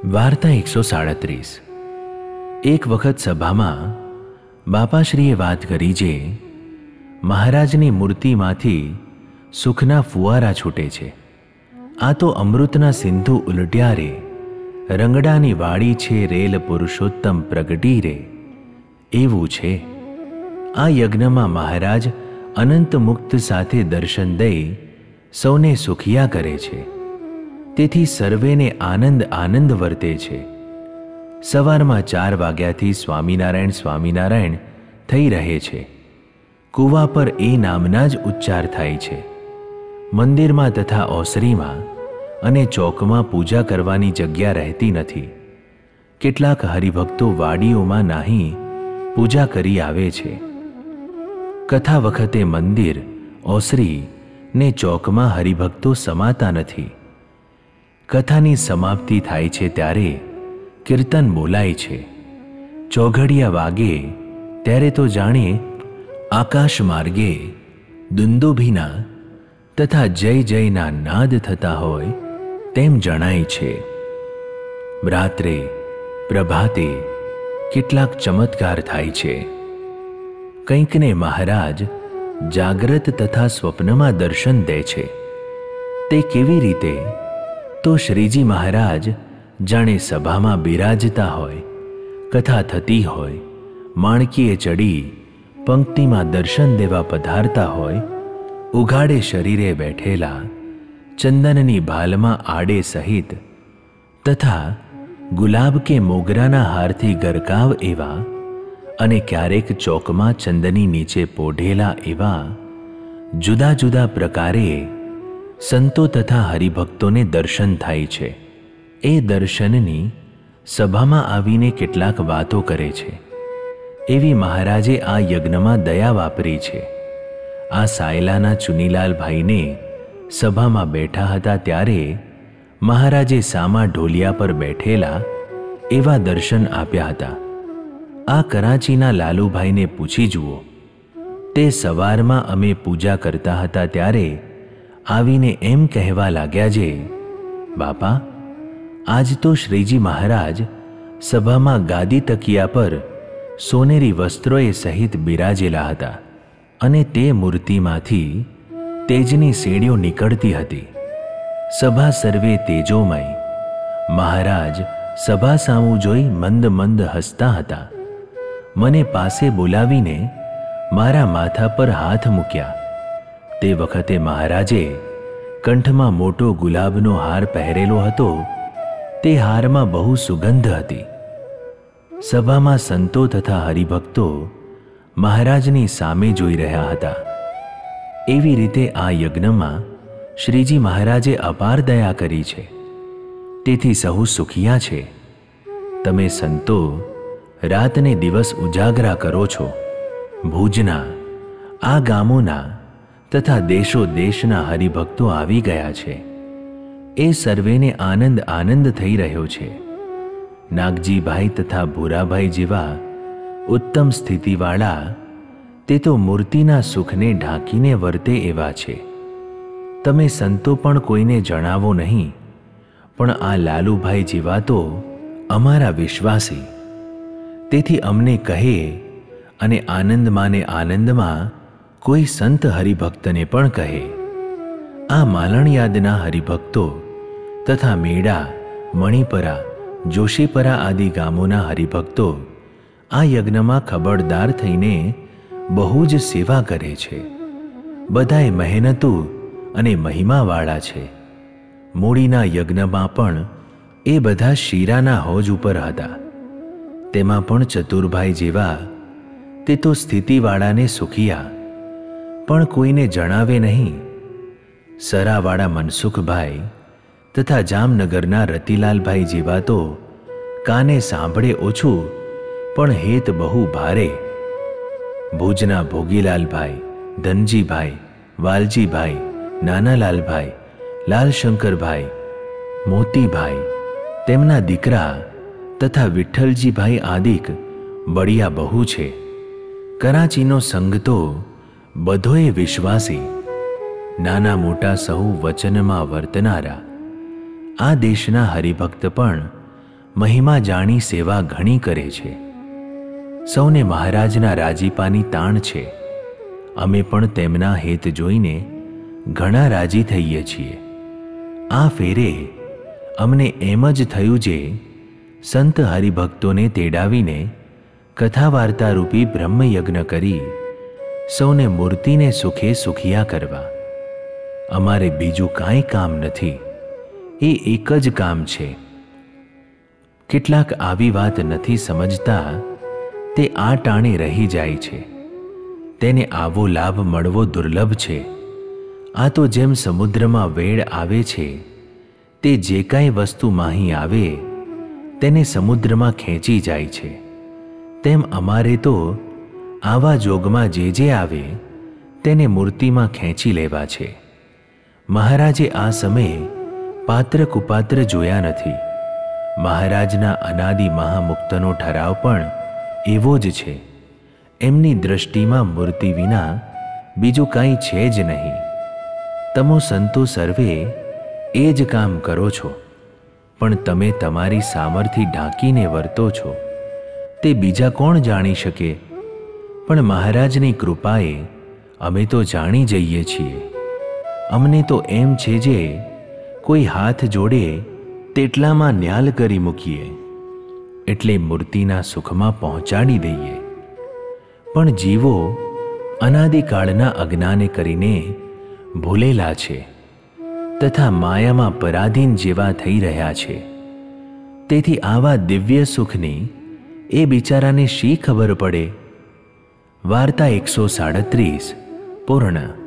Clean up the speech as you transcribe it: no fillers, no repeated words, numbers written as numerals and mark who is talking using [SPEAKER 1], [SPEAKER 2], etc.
[SPEAKER 1] વાર્તા 137। એક વખત સભામાં બાપાશ્રીએ વાત કરી જે મહારાજની મૂર્તિમાંથી સુખના ફુવારા છૂટે છે, આ તો અમૃતના સિંધુ ઉલટ્યા રે, રંગડાની વાડી છે રેલ પુરુષોત્તમ પ્રગટી રે, એવું છે। આ યજ્ઞમાં મહારાજ અનંત મુક્ત સાથે દર્શન દઈ સૌને સુખિયા કરે છે, તેથી સર્વેને આનંદ આનંદ વર્તે છે। સવારમાં 4 વાગ્યાથી સ્વામિનારાયણ સ્વામિનારાયણ થઈ રહે છે। કૂવા પર એ નામના જ ઉચ્ચાર થાય છે। મંદિરમાં તથા ઓસરીમાં અને ચોકમાં પૂજા કરવાની જગ્યા રહેતી નથી। કેટલાક હરિભક્તો વાડીઓમાં નાહી પૂજા કરી આવે છે। કથા વખતે મંદિર, ઓસરી ને ચોકમાં હરિભક્તો સમાતા નથી। કથાની સમાપ્તિ થાય છે ત્યારે કીર્તન બોલાય છે। ચોઘડિયા વાગે ત્યારે તો જાણે આકાશ માર્ગે દુંદુભીના તથા જય જયના નાદ થતા હોય તેમ જણાય છે। રાત્રે પ્રભાતે કેટલાક ચમત્કાર થાય છે। કંઈકને મહારાજ જાગ્રત તથા સ્વપ્નમાં દર્શન દે છે। તે કેવી રીતે? તો શ્રીજી મહારાજ જાણે સભામાં બિરાજતા હોય, કથા થતી હોય, માણકીએ ચડી પંક્તિમાં દર્શન દેવા પધારતા હોય, ઉઘાડે શરીરે બેઠેલા ચંદનની ભાલમાં આડે સહિત તથા ગુલાબ કે મોગરાના હારથી ગરકાવ એવા અને ક્યારેક ચોકમાં ચંદની નીચે પોઢેલા એવા જુદા જુદા પ્રકારે સંતો તથા હરિભક્તોને દર્શન થાય છે। એ દર્શનની સભામાં આવીને કેટલાક વાતો કરે છે, એવી મહારાજે આ યજ્ઞમાં દયા વાપરી છે। આ સાયલાના ચુનીલાલભાઈને સભામાં બેઠા હતા ત્યારે મહારાજે સામા ઢોલિયા પર બેઠેલા એવા દર્શન આપ્યા હતા। આ કરાચીના લાલુભાઈને પૂછી જુઓ, તે સવારમાં અમે પૂજા કરતા હતા ત્યારે આવીને એમ કહેવા લાગ્યા જે બાપા, આજ તો શ્રીજી મહારાજ સભામાં ગાદી તકિયા પર સોનેરી વસ્ત્રોએ સહિત બિરાજેલા હતા અને તે મૂર્તિમાંથી તેજની સેડીઓ નીકળતી હતી। સભા સર્વે તેજોમય। મહારાજ સભા સામું જોઈ મંદ મંદ હસતા હતા। મને પાસે બોલાવીને મારા માથા પર હાથ મૂક્યા। તે વખતે મહારાજે કંઠમાં મોટો ગુલાબનો હાર પહેરેલો હતો। તે હારમાં બહુ સુગંધ હતી। સભામાં સંતો તથા હરિભક્તો મહારાજની સામે જોઈ રહ્યા હતા। એવી રીતે આ યજ્ઞમાં શ્રીજી મહારાજે અપાર દયા કરી છે, તેથી સહુ સુખિયા છે। તમે સંતો રાતને દિવસ ઉજાગરા કરો છો। ભુજના આ ગામોના તથા દેશો દેશના હરિભક્તો આવી ગયા છે। એ સર્વેને આનંદ આનંદ થઈ રહ્યો છે। નાગજીભાઈ તથા ભૂરાભાઈ જેવા ઉત્તમ સ્થિતિવાળા તે તો મૂર્તિના સુખને ઢાંકીને વર્તે એવા છે। તમે સંતો પણ કોઈને જણાવો નહીં, પણ આ લાલુભાઈ જેવા તો અમારા વિશ્વાસી, તેથી અમને કહે અને આનંદમાં ને આનંદમાં કોઈ સંત હરિભક્તને પણ કહે। આ માલણયાદના હરિભક્તો તથા મેડા, મણિપરા, જોશીપરા આદિ ગામોના હરિભક્તો આ યજ્ઞમાં ખબરદાર થઈને બહુ જ સેવા કરે છે। બધાએ મહેનતુ અને મહિમાવાળા છે। મૂડીના યજ્ઞમાં પણ એ બધા શીરાના હોજ ઉપર હતા। તેમાં પણ ચતુરભાઈ જેવા તે તો સ્થિતિવાળાને સુખિયા, પણ કોઈને જણાવે નહીં। સરાવાળા મનસુખભાઈ તથા જામનગરના રતિલાલભાઈ જેવા તો કાને સાંભળે ઓછું પણ હેત બહુ ભારે। ભુજના ભોગીલાલભાઈ, ધનજીભાઈ, વાલજીભાઈ, નાનાલાલભાઈ, લાલશંકરભાઈ, મોતીભાઈ, તેમના દીકરા તથા વિઠ્ઠલજીભાઈ આદિક બળિયા બહુ છે। કરાચીનો સંઘ તો બધોએ વિશ્વાસી, નાના મોટા સહુ વચનમાં વર્તનારા। આ દેશના હરિભક્ત પણ મહિમા જાણી સેવા ઘણી કરે છે. સૌને મહારાજના રાજીપાની તાણ છે. અમે પણ તેમના હેત જોઈને ઘણા રાજી થઈએ છીએ. આ ફેરે અમને એમ જ થયું જે સંત હરિભક્તોને તેડાવીને કથા વાર્તા રૂપી બ્રહ્મયજ્ઞ કરી સૌને મૂર્તિને સુખે સુખિયા કરવા. અમારે બીજું કાંઈ કામ નથી, એ એક જ કામ છે. કેટલાક આવી વાત નથી સમજતા, તે આ ટાણે રહી જાય છે. તેને આવો લાભ મળવો દુર્લભ છે. આ તો જેમ સમુદ્રમાં વેળ આવે છે, તે જે કાંઈ વસ્તુ માહી આવે તેને સમુદ્રમાં ખેંચી જાય છે, તેમ અમારે તો આવા જોગમાં જે આવે તેને મૂર્તિમાં ખેંચી લેવા છે. મહારાજે આ સમયે પાત્ર કુપાત્ર જોયા નથી. મહારાજના અનાદિ મહામુક્તનો ઠરાવ પણ એવો જ છે. એમની દૃષ્ટિમાં મૂર્તિ વિના બીજું કાંઈ છે જ નહીં. તમો સંતો સર્વે એ જ કામ કરો છો, પણ તમે તમારી સામર્થ્ય ઢાંકીને વર્તો છો તે બીજા કોણ જાણી શકે? પણ મહારાજની કૃપાએ અમે તો જાણી જઈએ છીએ. અમને તો એમ છે જે કોઈ હાથ જોડે તેટલામાં ન્યાલ કરી મૂકીએ એટલે મૂર્તિના સુખમાં પહોંચાડી દઈએ. પણ જીવો અનાદિકાળના અજ્ઞાને કરીને ભૂલેલા છે તથા માયામાં પરાધીન જેવા થઈ રહ્યા છે. તેથી આવા દિવ્ય સુખની એ બિચારાને શી ખબર પડે? વાર્તા 137 પૂર્ણ.